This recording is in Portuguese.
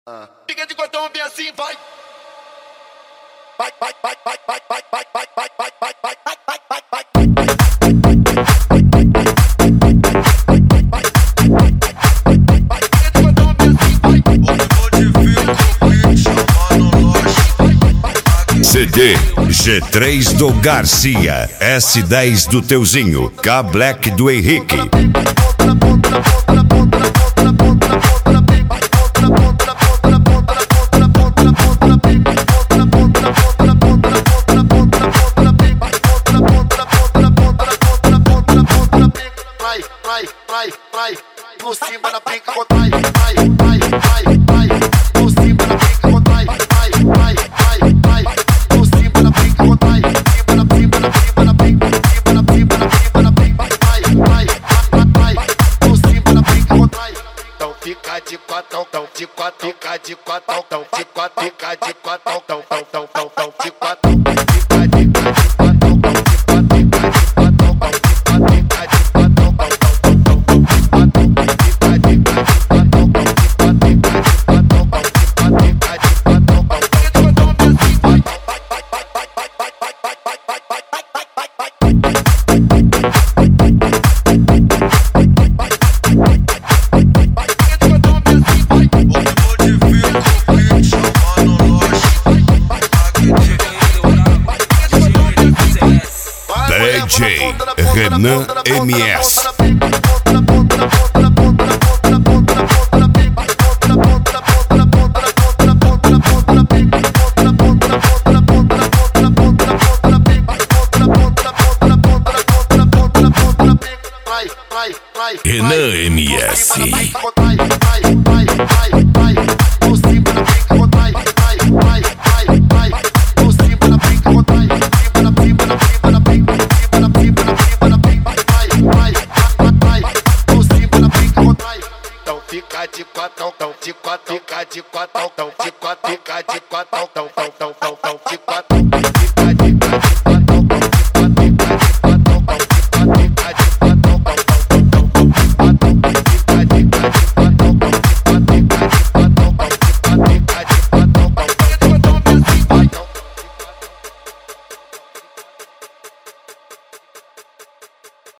Fica de cotão, vem assim, vai. Vai, vai, vai, vai, vai, vai, vai, vai, vai, vai, vai, vai, vai, vai, vai, vai. CD G3 do Garcia, S10 do Teuzinho, K Black do Henrique. Vai, por cima da pica, vai, por cima da pica, vai, por cima da pica, vai, por cima da pica, vai. Então fica de quatro, fica de quatro, de quatro, fica de quatro, de quatro. DJ Renan MS. Renan MS. Fica de quatro, de quatro, fica de quatro, de quatro, fica de quatro, de quatro.